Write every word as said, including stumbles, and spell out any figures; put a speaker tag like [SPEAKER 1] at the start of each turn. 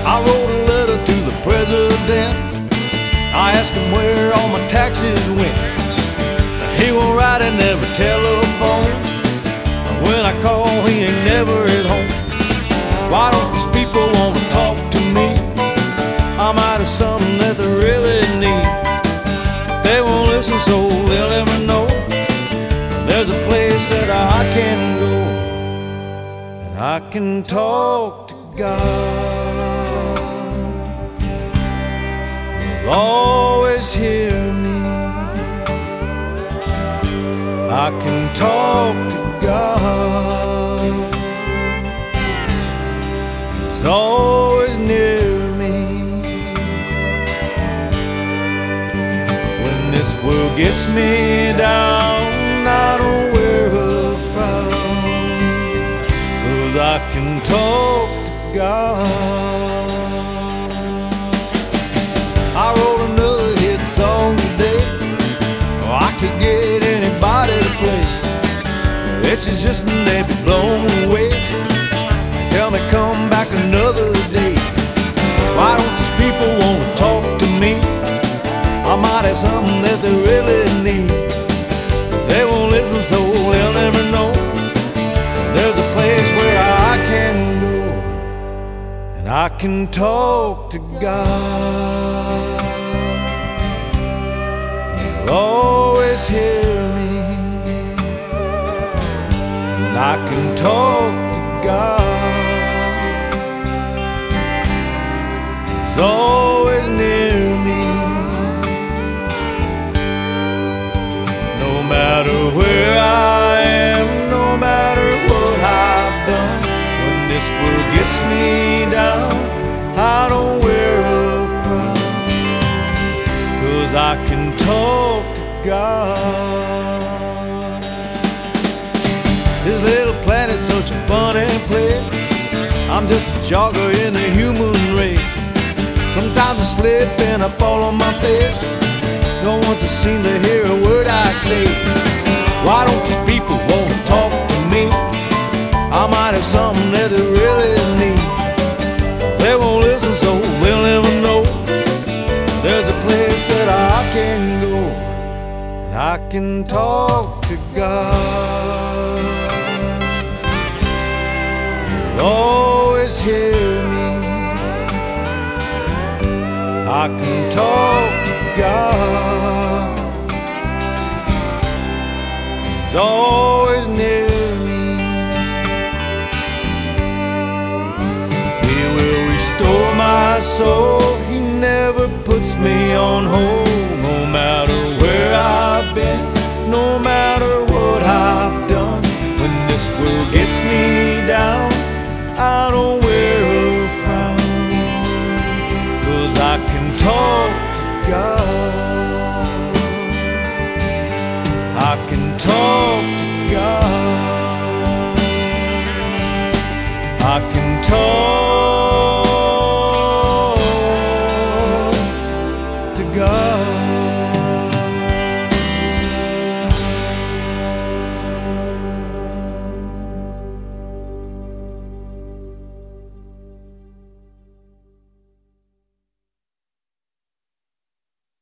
[SPEAKER 1] I wrote a letter to the president. I asked him where all my taxes went. He won't write and never telephone. When I call, he ain't never at home. Why don't these people want to talk to me? I might have something that they really need. They won't listen, so they'll never know. There's a place that I can go, and I can talk to God. He'll always hear me. I can talk to God. He's always near me. When this world gets me down, I don't wear a frown, 'cause I can talk to God. I wrote another hit song today. Oh, I could get anybody to play. It's just and they'd be blown away. Tell me come back another day. Why don't these people want to talk to me? I might have something that they really need. They won't listen, so they'll never know. There's a place where I can go, and I can talk to God. He'll always hear me, and I can talk to God. He's always near me. No matter where I am, no matter what I've done, when this world gets me down, I don't wear a frown, 'cause I can talk to God. This little planet's such a funny place. I'm just a jogger in the human race. Sometimes I slip and I fall on my face. No one to seem to hear a word I say. Why don't these people want to talk to me? I might have something that they really need. They won't listen, so they'll never know. There's a place that I can go, and I can talk to God. He'll always hear me. I can talk to God. He's always near me. He will restore my soul. He never puts me on hold. No matter where I've been, no matter what I've done, when this world gets me down, I don't wear a frown, 'cause I can talk to God. I can talk to